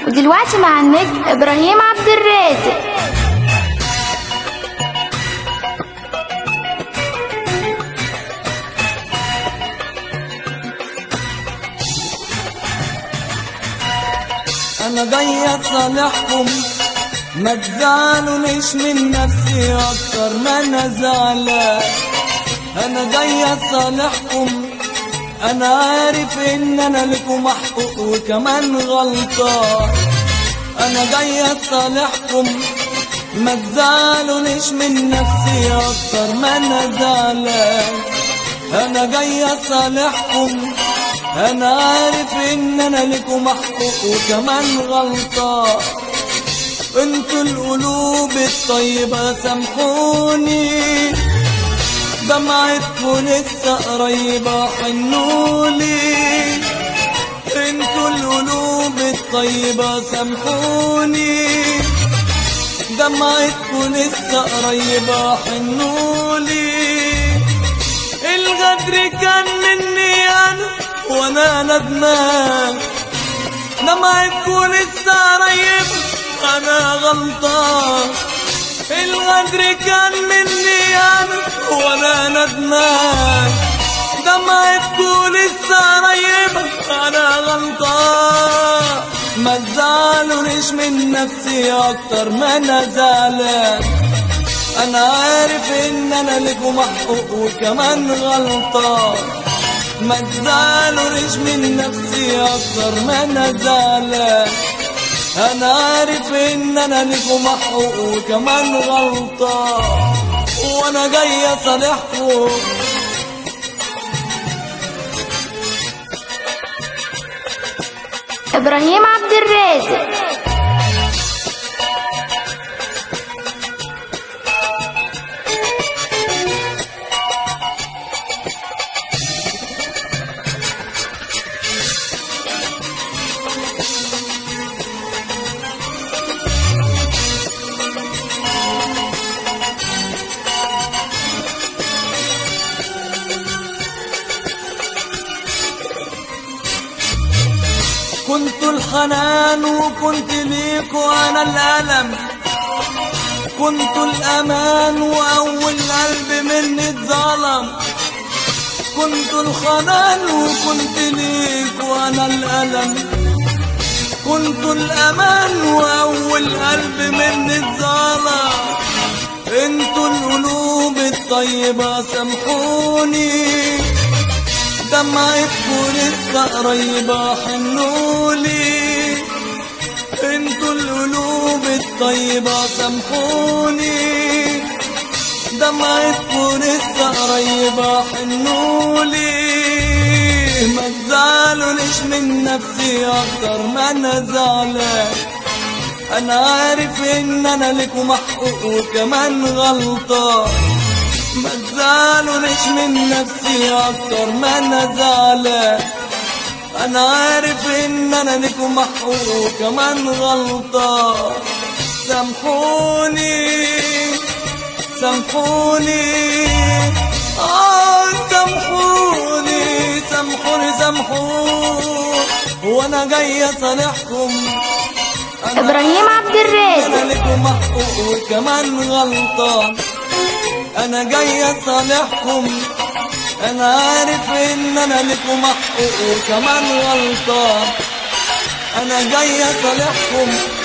ودلوقتي مع النجم إبراهيم عبد الرازق. أنا جاي أصالحكم، ما تزعلونيش من نفسي أكتر ما أنا زعلان. أنا جاي أصالحكم، أنا عارف إن أنا لكم محقوق وكمان غلطان. أنا جاي أصالحكم، ما تزعلونيش من نفسي أكتر ما أنا زعلان. أنا جاي أصالحكم، أنا عارف إن أنا لكم محقوق وكمان غلطان. انتوا القلوب الطيبة سامحوني، دمعتكوا لسه قريبة حنولي. انتوا القلوب الطيبة سامحوني، دمعتكوا لسه قريبة حنولي. الغدر كان مني أنا وانا ندمان، دمعتكوا لسه قريبة انا غلطان. الغدر كان مني انا وانا ندمان، دمعتكوا لسه قريبة انا غلطان. ما تزعلونيش من نفسي اكتر ما انا زعلان. انا عارف ان انا لكم محقوق وكمان غلطان. ما تزعلونيش من نفسي اكتر ما انا زعلان. انا عارف ان انا لكم محقوق وكمان غلطان، وانا جاي اصالحكم. إبراهيم عبد الرازق. كنت الحنان وكنت ليكوا انا الألم، كنت الأمان وأول قلب مني اتظلم. كنت الحنان وكنت ليكوا انا الألم، كنت الأمان وأول قلب مني اتظلم. انتوا القلوب الطيبة سامحوني، دمعتكوا لسه قريبة حنولي. انتوا القلوب الطيبة سامحوني، دمعتكوا لسه قريبة حنولي. ما تزعلونيش من نفسي اكتر ما انا زعلان. انا عارف ان انا لكم محقوق وكمان غلطان. ما تزعلونيش من نفسي اكتر ما انا زعلان. انا عارف ان انا لكم محقوق وكمان غلطان. سامحوني سامحوني سامحوني سامحوني سامحوني، وانا جاي اصالحكم. إبراهيم عبد الرازق. انا لكم محقوق وكمان غلطان. انا جاي اصالحكم، انا عارف ان انا لكم محقوق وكمان غلطان. انا جاي اصالحكم.